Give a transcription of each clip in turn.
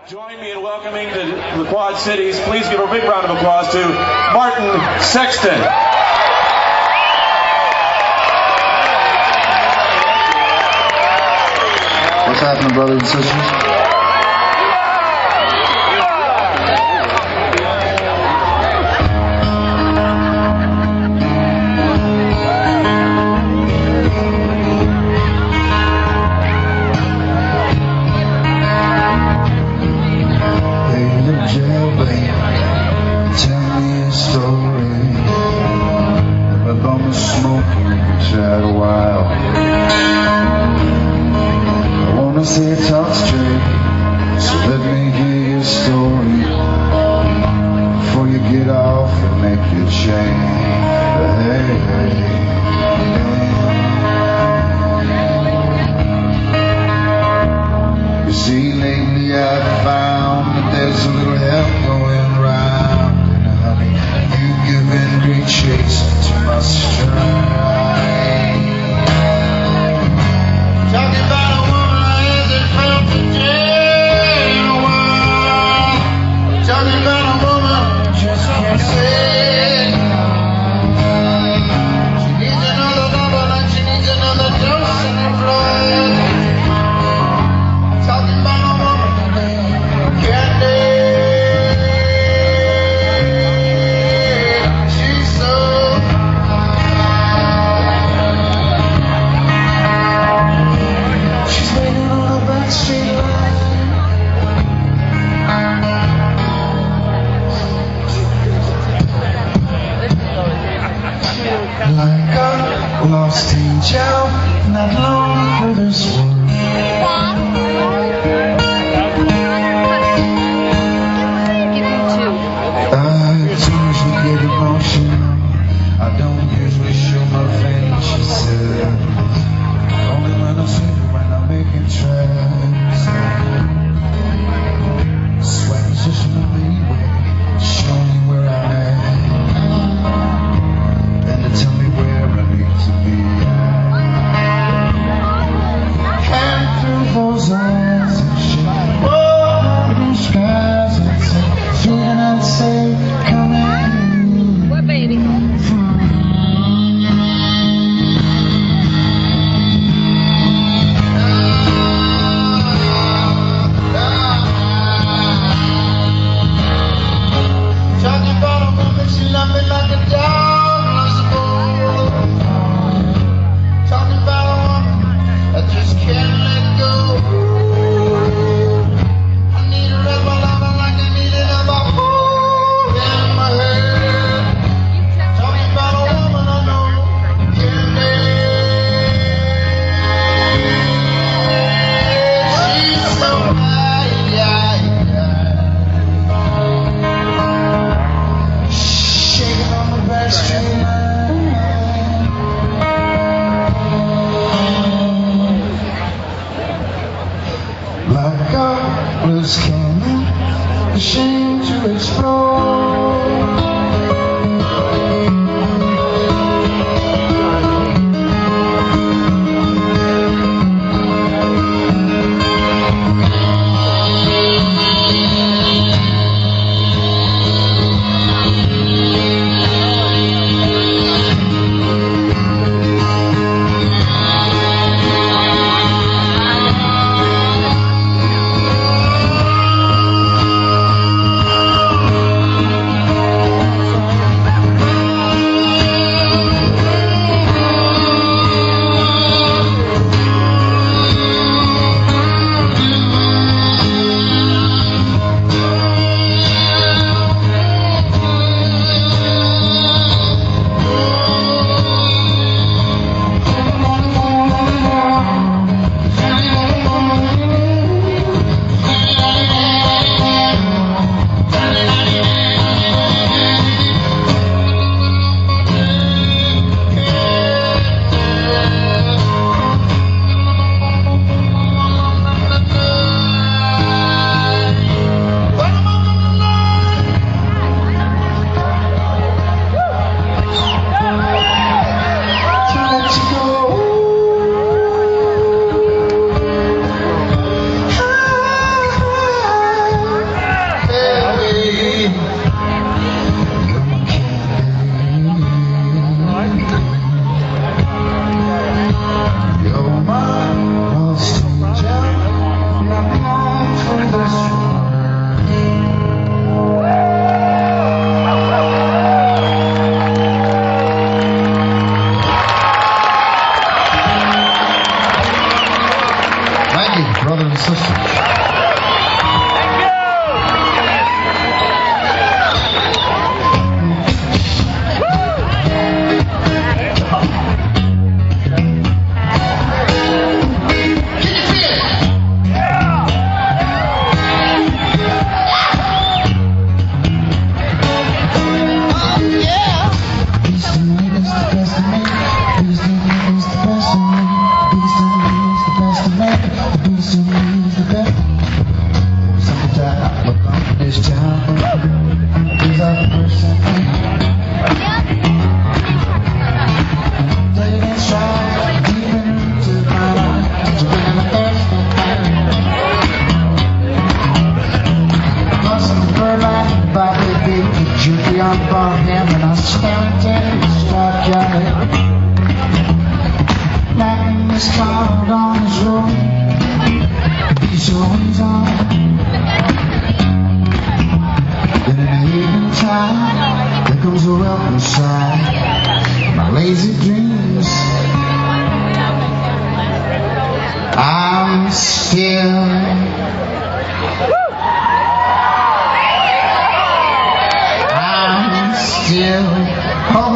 Join me in welcoming to the Quad Cities. Please give a big round of applause to Martin Sexton. What's happening, brothers and sisters?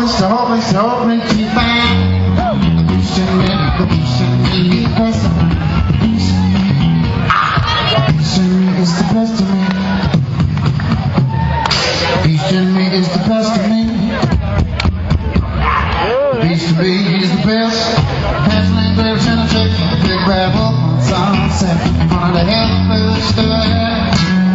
hopeless to find. The beast in me is the best of me. The beast in me is the best of me. The beast in me is the best of me. The beast in me is the best. Passing bears and a chick, big bad wolf on sunset, on the head of the star.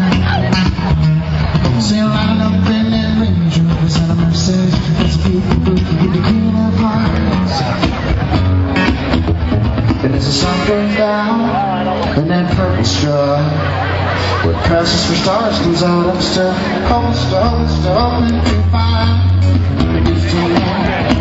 See you lining up in that range rover, send a message. That's a beautiful bookie with the queen of hearts. And as the sun goes down, and that purple sky, what passes for stars comes out of stuff. Hopeless to find. Used to know.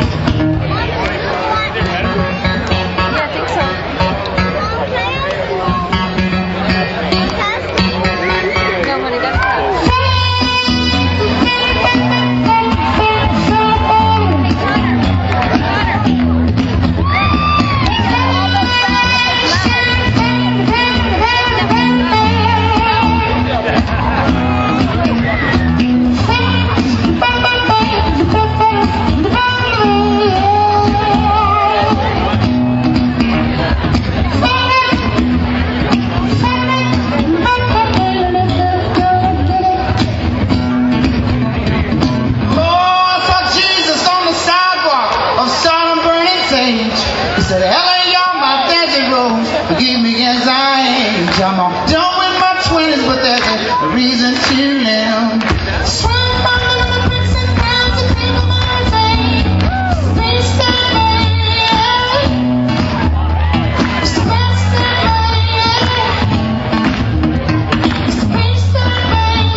Forgive me as I age. I'm all done with my 20s, but there's a reason to live. Swing from the bricks and pounds and people my way. Space that way. It's the best that way. It's the space that way,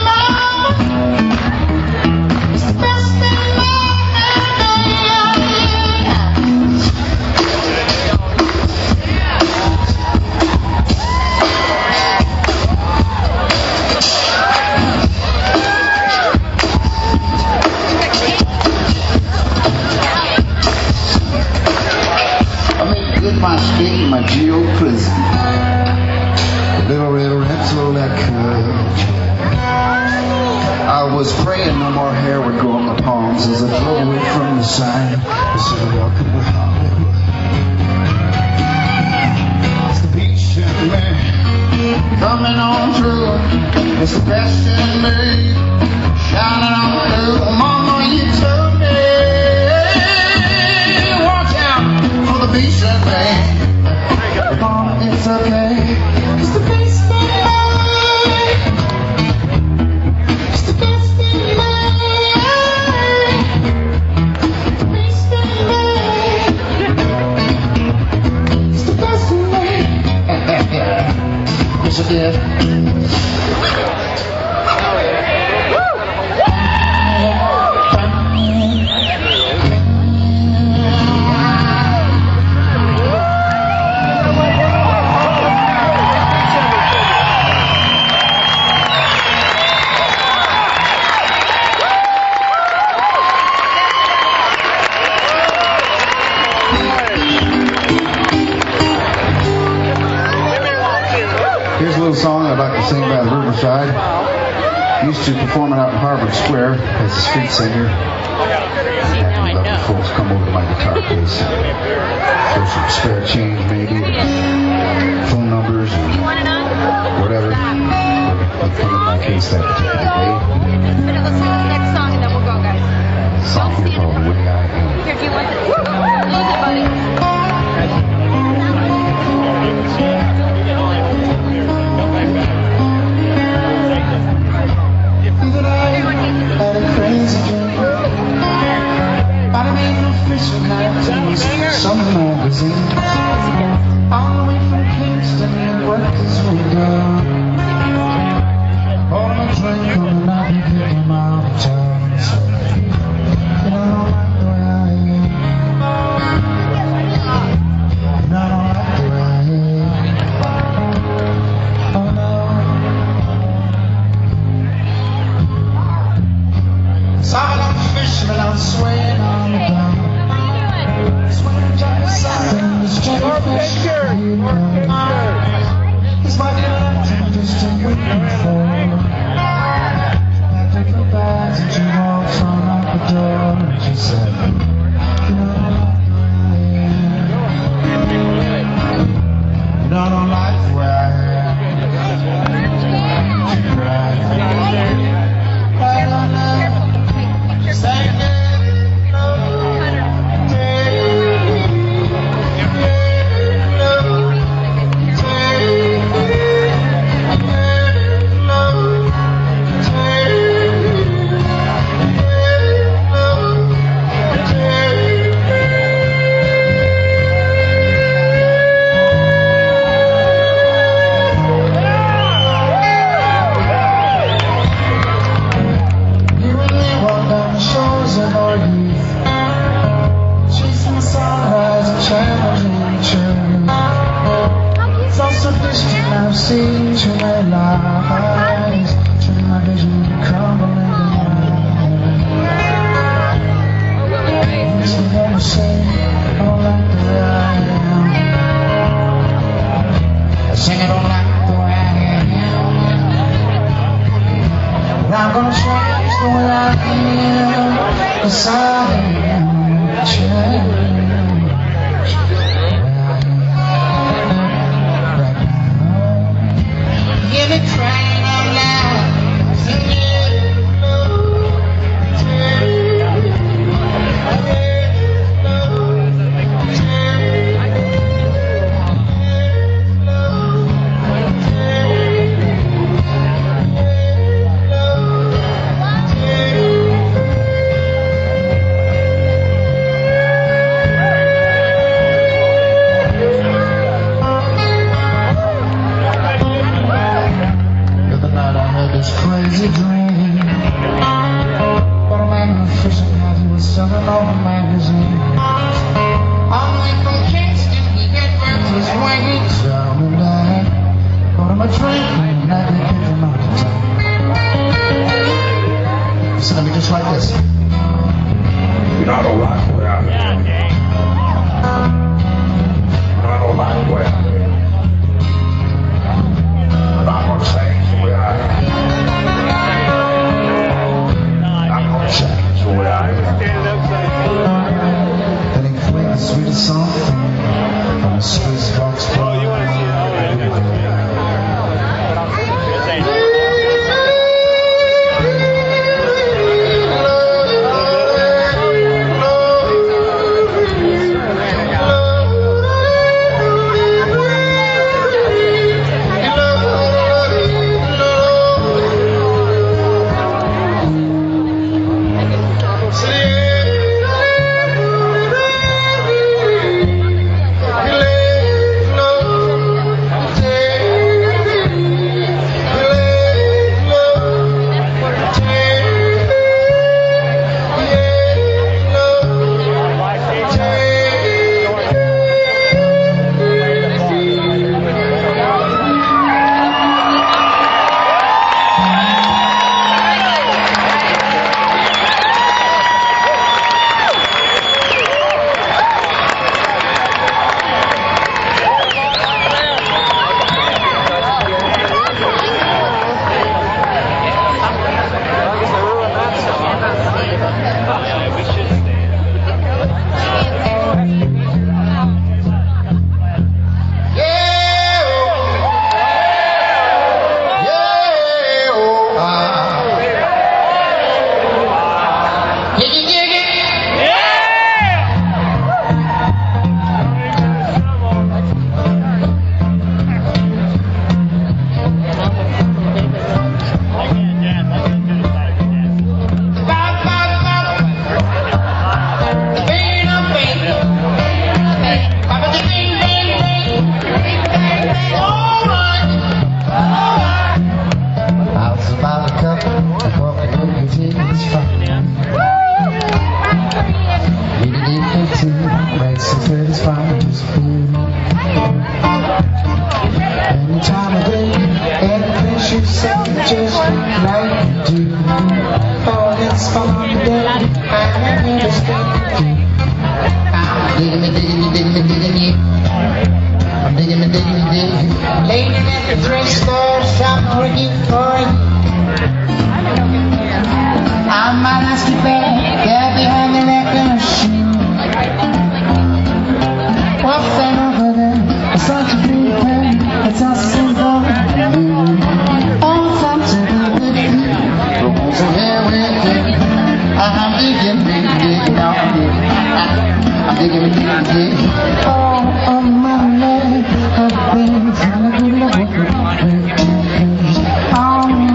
Mama. It's the best that way. My escape in my jail prison. Little red rental that could. I was praying no more hair would grow on my palms as I drove away from the sign. I said, welcome to Hollywood. It's the beach in me, coming on through. It's the best in me, shining on through. Mama, you told me, watch out for the beach in me. Mama, it's okay. It's the best in me. It's the best in me. The best in me. It's the best in me. Yes, I did. Here's a little song I'd like to sing by the riverside. Used to perform it out in Harvard Square as a street singer. And lovely folks come over to my guitar case and throw some spare change maybe, or phone numbers, or whatever. They come in my case that particular day. Let's listen to the next song and then we'll go, guys. A song here called The Way I Am. Here, do you want it? Lose it, buddy. Had a crazy dream. But I made no official cartoons, some magazines. All the way from Kingston, and worked his way down. All my drink coming out and picking him out of town. So, you know, I don't like the way I am. And I don't like the way I am. Oh no. So I'm fisherman, I'm swaying on the ground. Swaying down the side and this jellyfish. He's my captain, just waiting for. Packed up her bags and she walks on out the door and she said, And I'm gonna change the way I feel. Yes, I am change. Give me train of life. Crazy dream, but a man in a fishing hat, he was selling all the magazine. All the way from Kingston, he had worked his wings down the line. Got him a drink, and I didn't give him out of time. Listen to me just like this. You know, I don't like the way I live. I don't like the way I live. But I'm gonna change the way I live. That ain't quite the sweetest song from the Swiss Box Club. Anytime of day, any place you say, just like you do. Oh, it's fun today, I'm here to stay. I'm digging. Lady at the drugstore, shop looking for you. I'm my nasty bag, there behind the record machine. What's that over there? It's such a big pen, it's a simple. Oh, something to do with you. So here we go. I'm digging, I'm digging. Oh, my love, I've been trying to do love. Oh,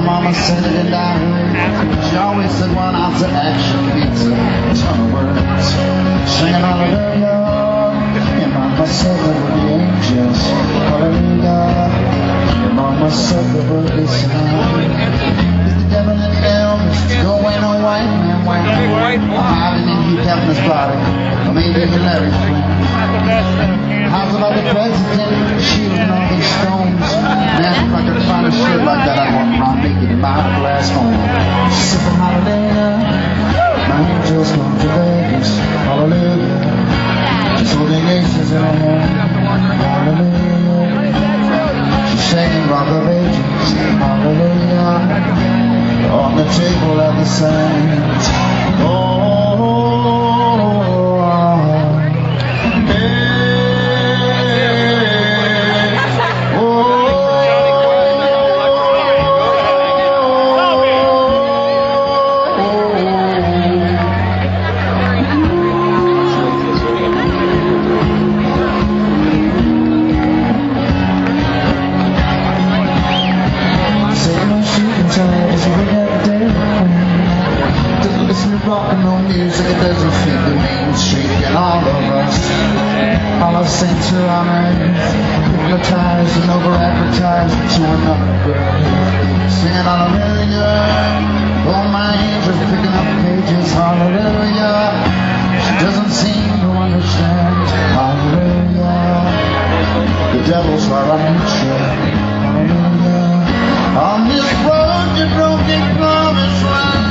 mama said it and I heard. She always said one ounce of action beats a ton of words. Singing hallelujah. Your mama said there would be angels. Hallelujah. Your mama said there would be signs. Is the devil in hell? Go ain't no white man wham. Hiding in Hugh Hefner's body. Or maybe in Larry's friend. How's about the president shielding all these stones? Man, if I could find a shirt like that, I'd walk around naked in my glass home. Sipping hallelujah. My angels come to Vegas. Hallelujah. She's holding aces in her hand. Hallelujah. She's singing Rock of Ages. Hallelujah. On the table at the sands. Rock and roll music, it doesn't fit the mainstream in all of us. All our saints are on earth, hypnotized and over-advertised to another bird. Singing hallelujah, oh my angels picking up pages, hallelujah. She doesn't seem to understand, hallelujah. The devil's our nature, hallelujah. On this road to broken promise land.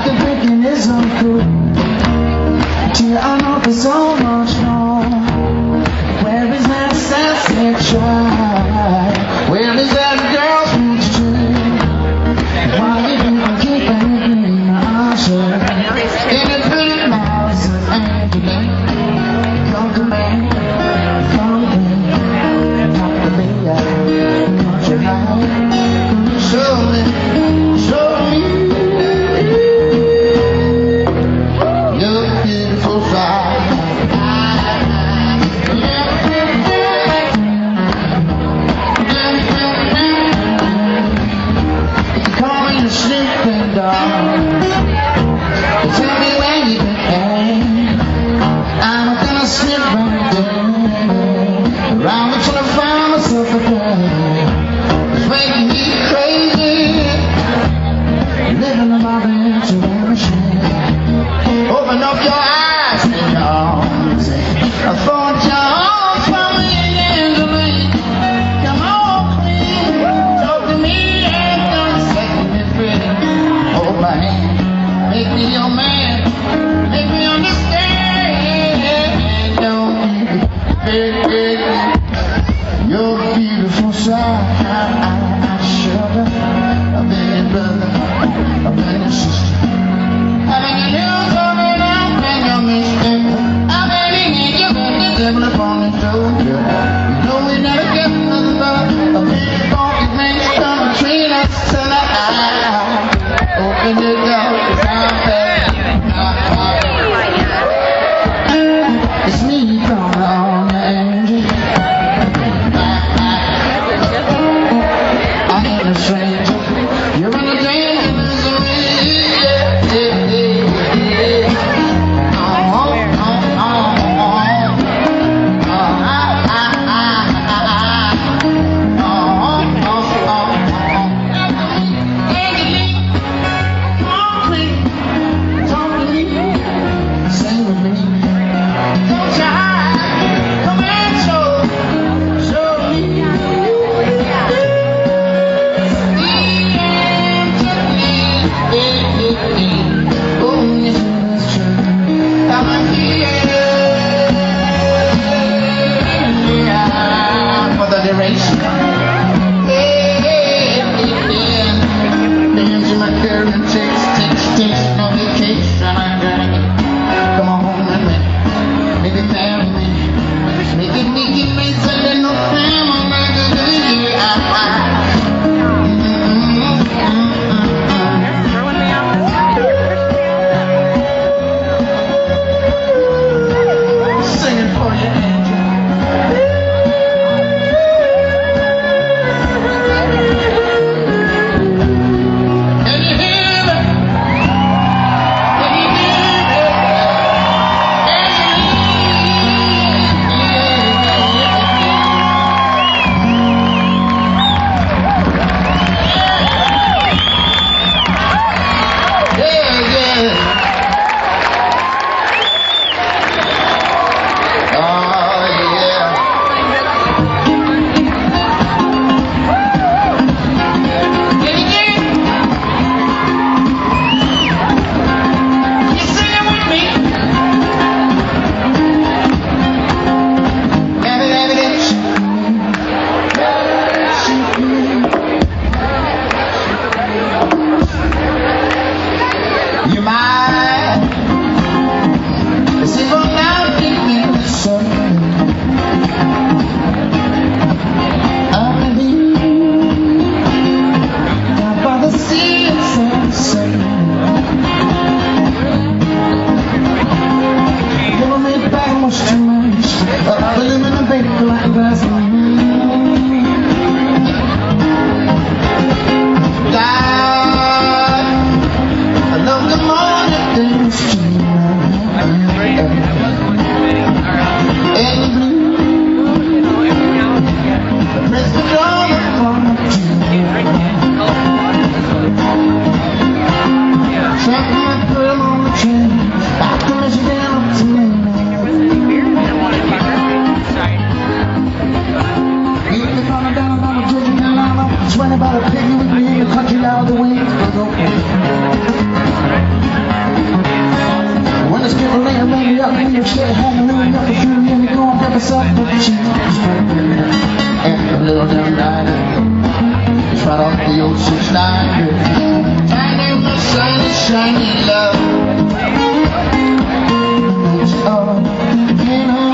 the drinking is uncool. Till I know there's so much more. Where is that sassy child? Where is that girl who's true? Why you didn't keep anything in my eyes? In a pretty mouse and to me. Come to me, come to me, come to me, country life. Show me your beautiful side. Call me a sleeping dog. Tell me where you been. I'm gonna slip right there. Around me trying to find myself a girl. It's making me crazy. Living in my bedroom machine. Open up your eyes and your arms. I thought your arms were leaning to me. Come on, please, talk to me and don't set me free. Hold my hand, make me your man, make me understand. Don't big, your beautiful side. Sugar, I've been your brother, I've been your sister. I've been your news, I've been your mistake. I've been in your the devil upon the shoulder. You know we never get nothing but a big funky thing come between us tonight. Open the door, 'cause I'm bad. It's me calling on the angel. I ain't a stranger. You're in a danger misery. About a pig with me in the country now, the wings was open. us up the cheap and a little damn diner. It's right off the old 690. Tiny, shiny, shiny love. Oh, you know.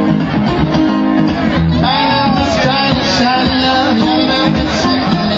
Tiny, shiny, shiny love. You know, it's shiny.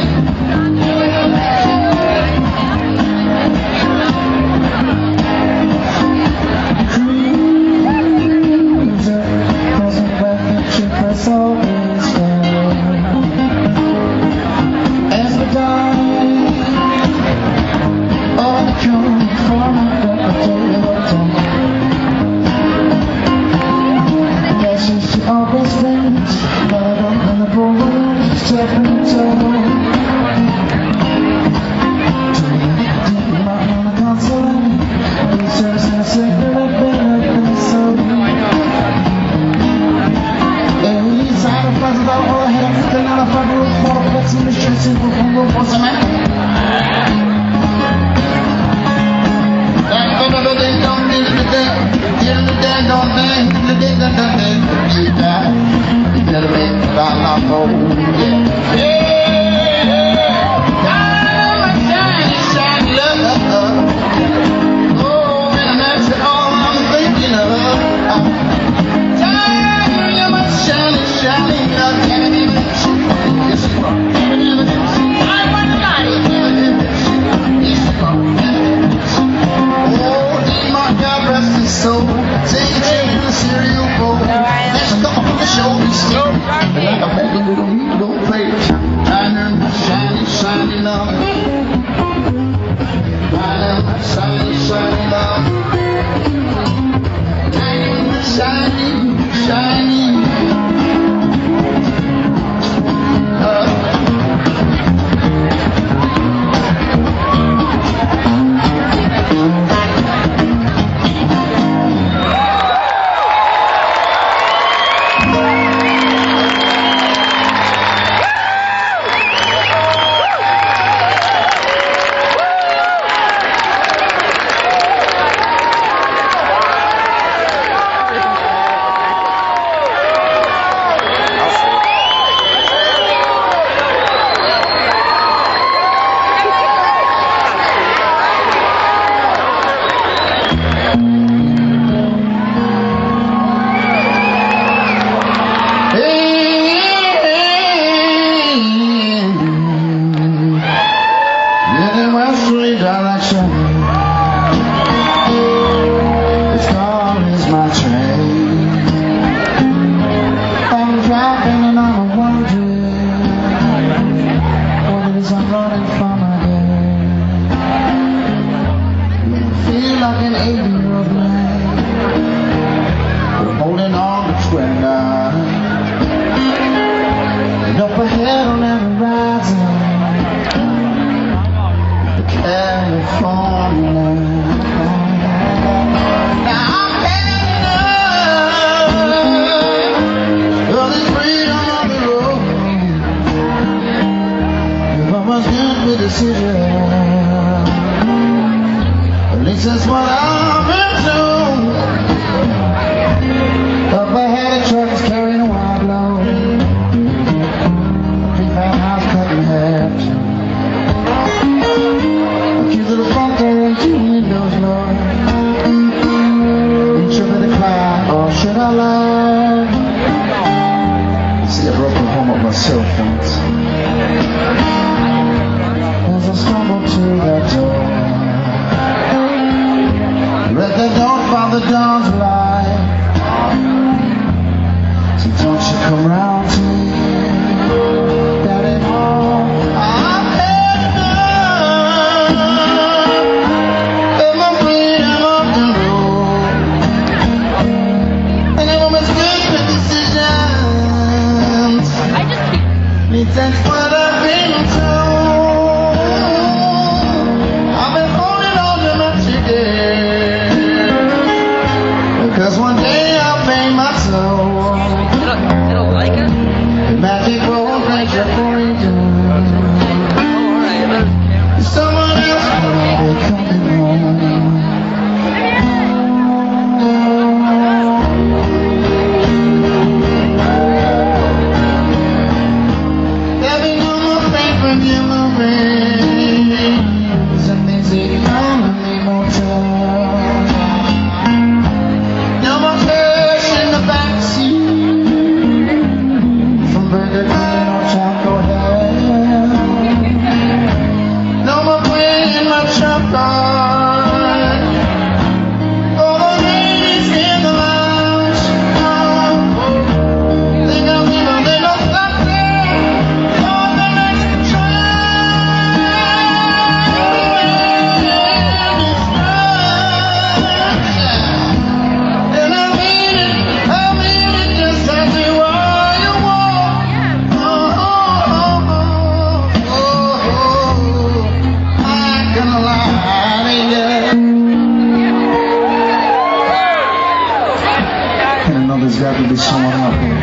there's got to be someone out there.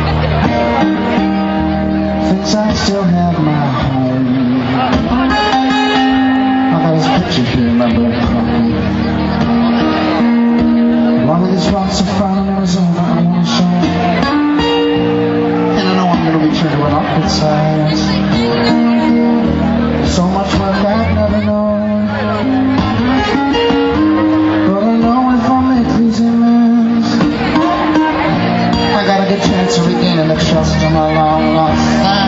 Thinks I still have my home. I got his picture here in my back pocket. One of these rocks I found in Arizona, I want to show. And I know I'm going to return to an awkward silence. So much work I've never known. But I know if only pleasing men, I got a good chance of regaining the trust of my long lost son.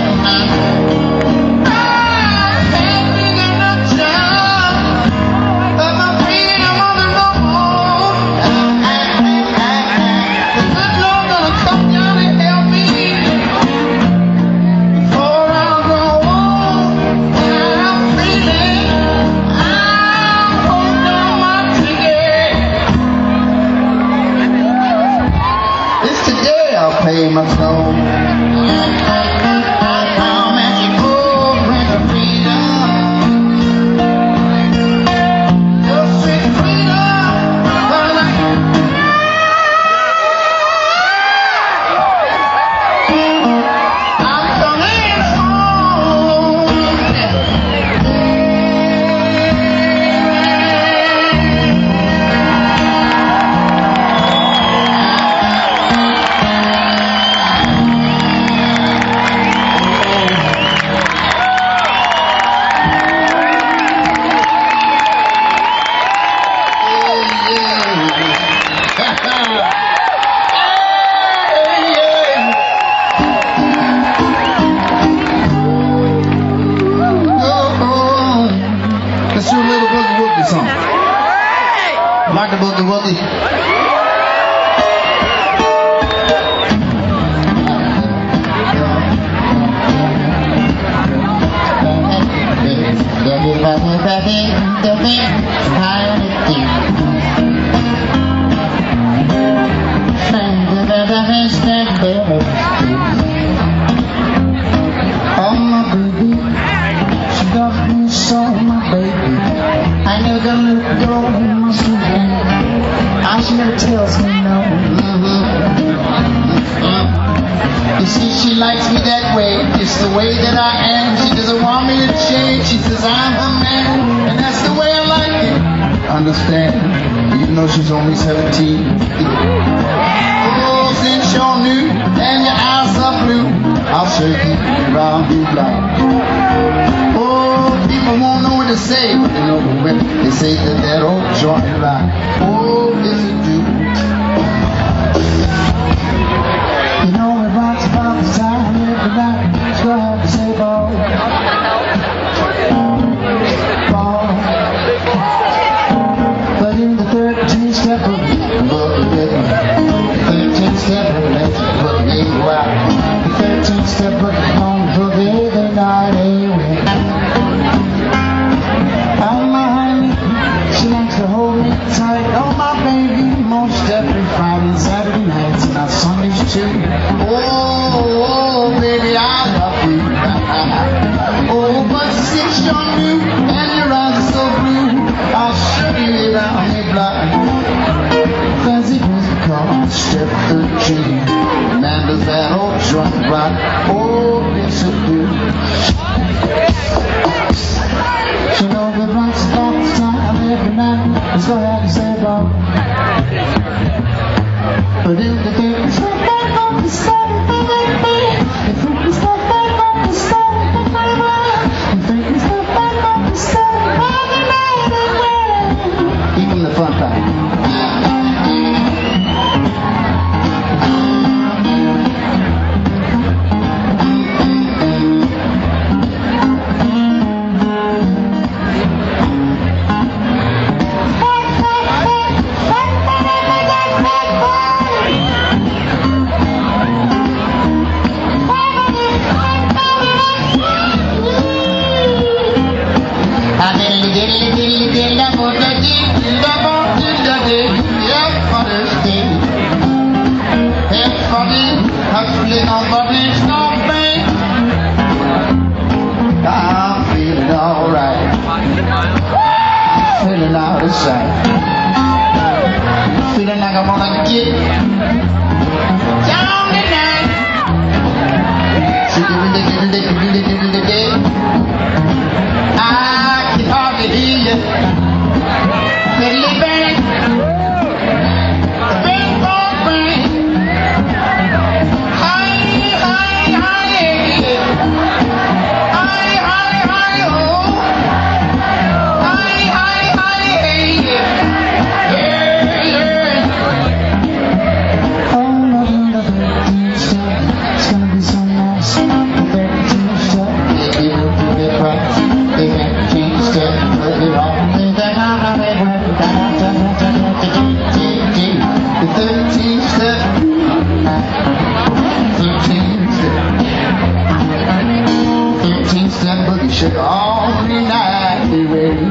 Pay my toll. Magical brand of freedom. Your sweet freedom. I'm coming home. Let's do a little Boogie Woogie song. Like the Boogie Woogie. Oh my baby, she got me so, my baby. I never gonna let go of my sweet baby. She never tells me no. You see, she likes me that way. It's the way that I am. She doesn't want me to change. She says I'm her man, and that's the way I like it. Understand? Even though she's only 17. Oh, since you're new and your eyes are blue, I'll shake you around you blind. Oh, people won't know what to say, but they know the way. They say that that old joint right. Oh, yes it do. You know it rocks about the time every night. So I have to say ball. Ball. But in the 13th step of the rhythm, 13th step of the boogie wow. The 13th step of the boogie the night away. Oh my honey, she likes to hold me tight. Oh my baby, most every Friday and Saturday nights and our Sundays too. Oh baby, I love you. Oh, but since you're new and your eyes are so blue, I'll show you around me blind. Fancy music called Step 13. Man, does that old joint rock? Oh, yes it do. You know the rocks about the time every night. Let's go ahead and say ball. But if the thing is not back on the side, if it's not back on the side, if it's not back on the side, even the front part. Hustling on Bobby's North Bank. I'm feeling alright. Feeling out of sight. Feeling like I wanna get I can hardly hear you. Fiddly bang, bang, bang, bang. Hi, hi, hi, hi, hi, hi, oh. Hi, hi, hi, hey, yeah, yeah. Oh, another step. It's gonna be so nice. 13 step. Maybe we'll do it right. They have to change step. But they're all in the the 13 step. 13 step boogie sugar all night. Be ready.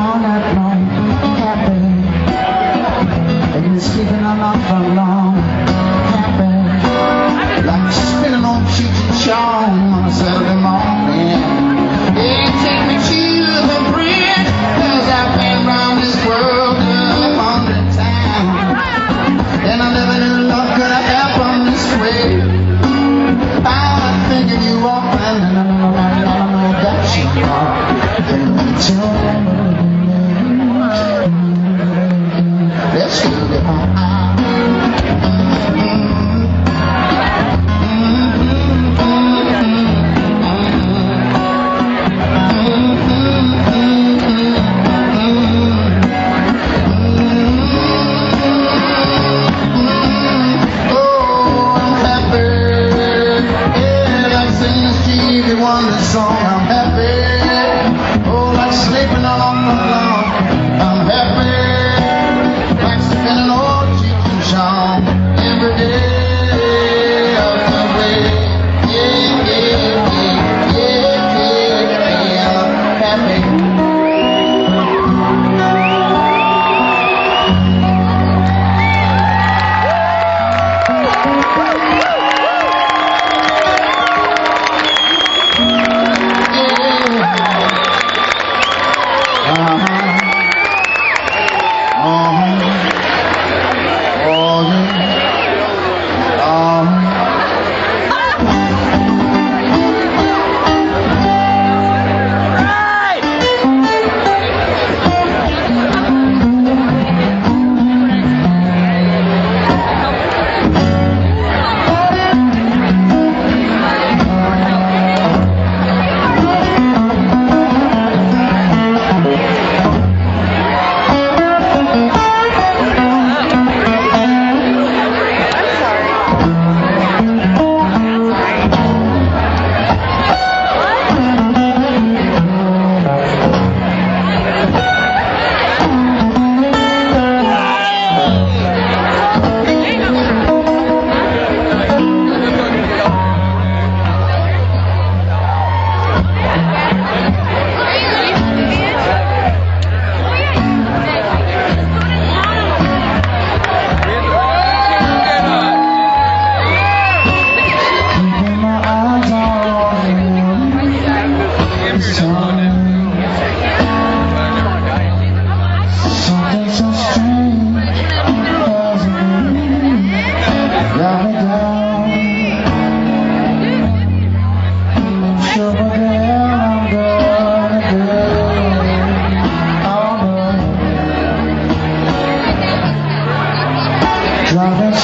Sleeping on for long.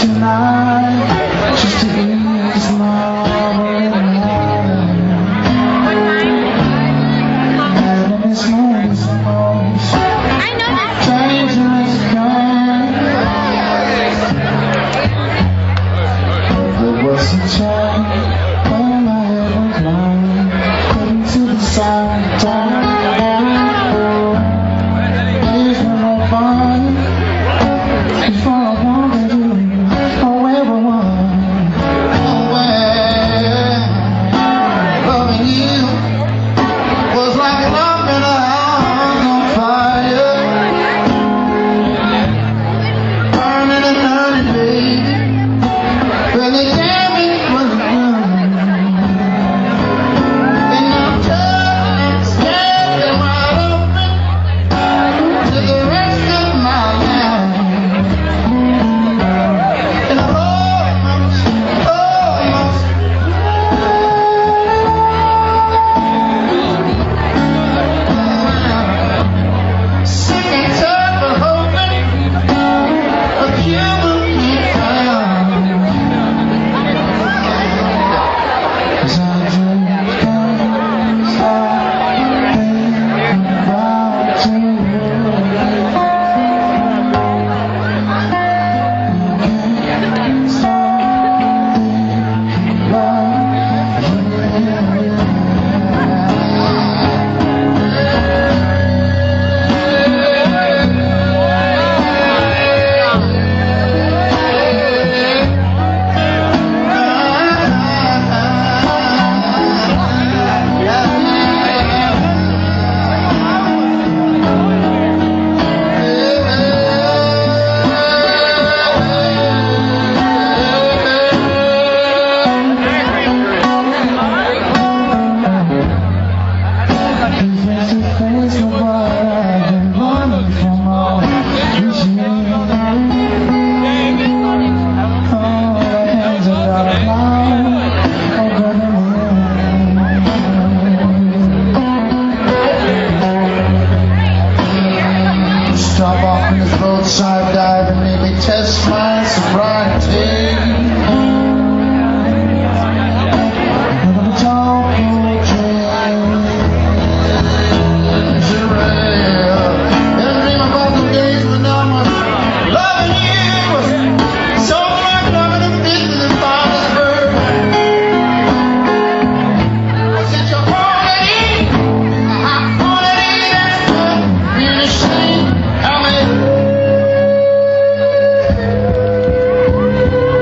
tonight, just to ease my mind. And in this moment's most dangerous kind, there was a time when my head was lying into the side. There's no fun before I wanted you, oh everyone, loving you was like a lump in a house on fire, burning and burning, baby, when the damage was done, and I'm just scared and wide open to the rest of my life. And I'm almost sick and tired of hoping a human be found. 'Cause I just can't stop thinking about you. Can't stop thinking stop off in this roadside dive and maybe test my sobriety. Another talking dreams are real. And I dream about the days when I was loving you, so much loving the business of Father's bird. Was it your quality? Quality that's good. Really shame. How many?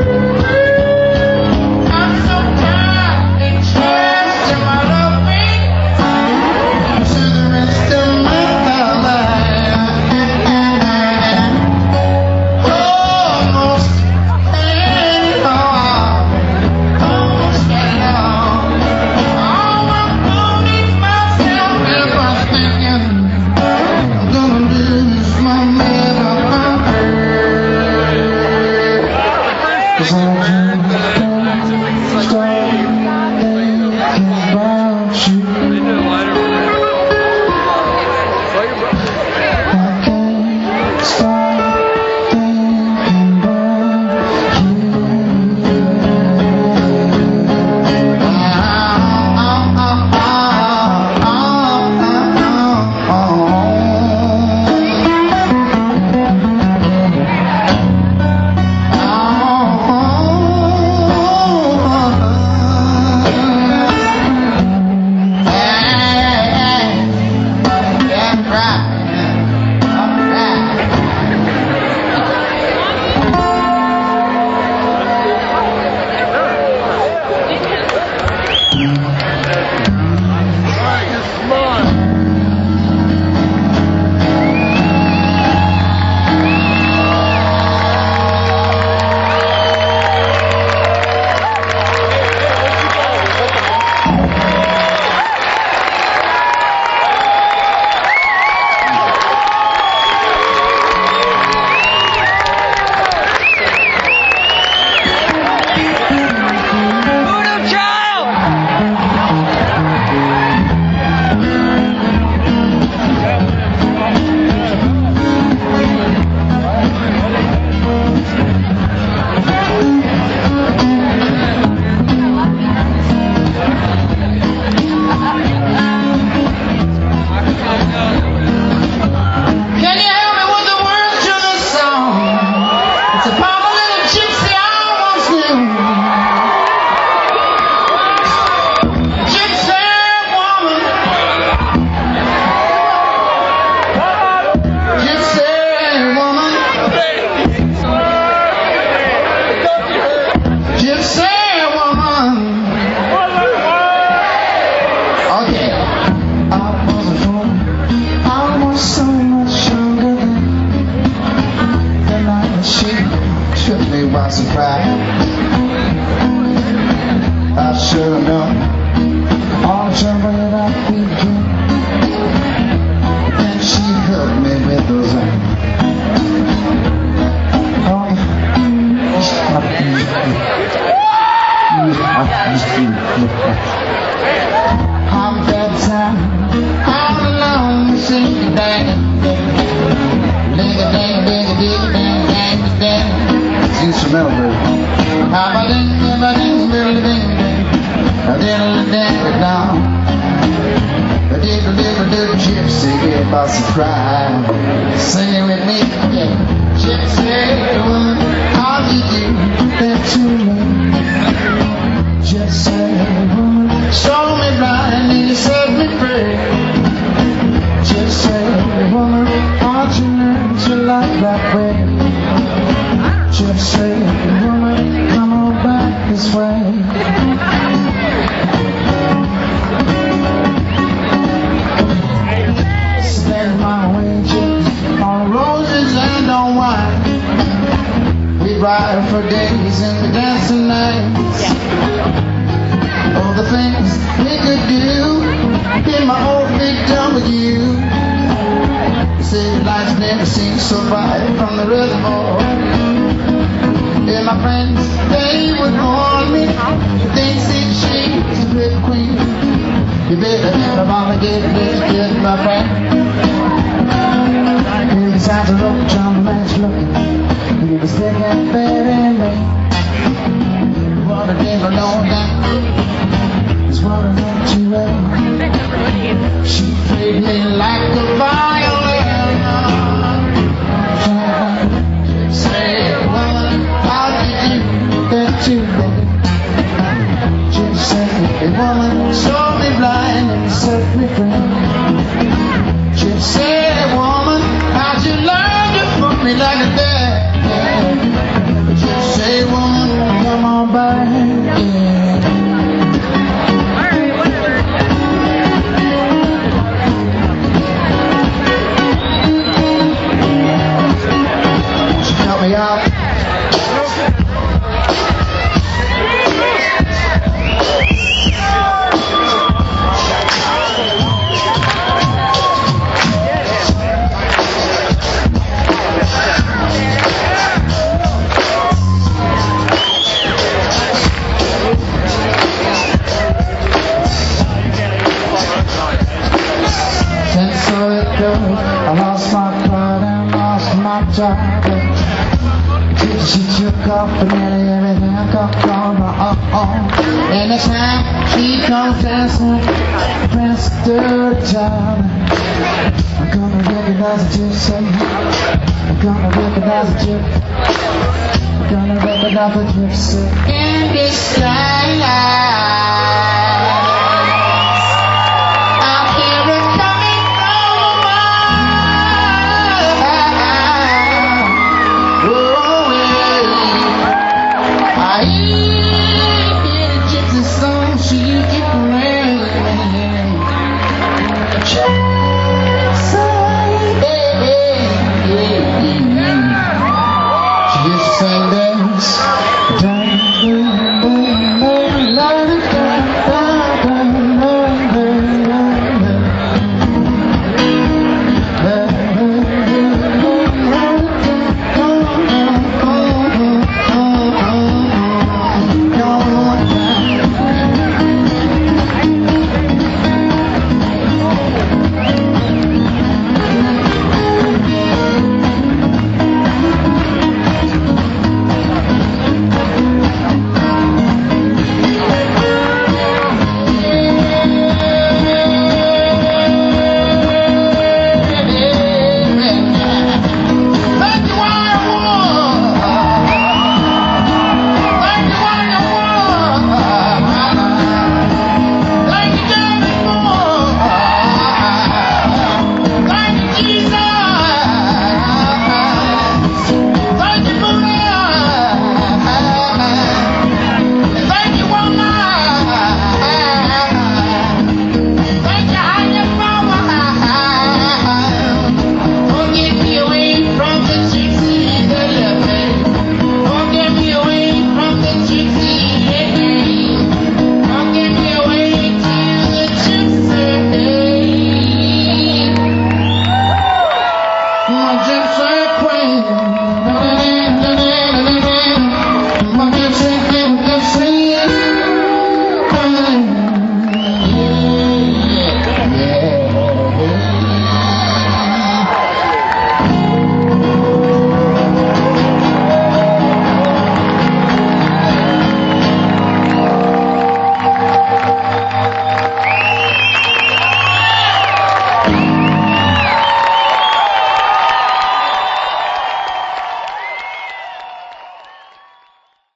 surprise. I should know all the trouble that I've been through. And she hurt me with those arms. I'm that time, all alone, singing dang, ding-a-ding-a-ding-a-ding-a-ding-a-ding. It's instrumental version. A-ding-a-ding-a-ding-a-ding-a-ding-a-ding. A diggle-diggle-diggle gypsy get by surprise. Sing it with me, yeah. Gypsy woman, how did you get to me? Gypsy woman, show me blind and you set me free. Gypsy woman, how'd you learn to like that way? Gypsy woman, come on back this way. Spend my wages on roses and on wine. We ride for days and we dance the nights. All the things we could do in my old big W. City lights never seem so bright from the reservoir. And my friends, they would warn me. They said she's a good queen. You better never mama get this good, my friend. And besides the rope, John the man's looking. He was thinking better than me. What a devil know that is what I meant to wait. She played me like a violin. Say, woman, how did you get to me? Just say, woman, show me blind and set me free. Just say, woman, how'd you learn to put me like a dad? Just say, woman, come on back, yeah. Help me out. So it goes. I lost my pride and lost my job. She took off and nearly everything I got on my own. And next time she comes dancing, press the time. I'm gonna recognize a gypsy. I'm gonna recognize a gypsy. I'm gonna recognize a gypsy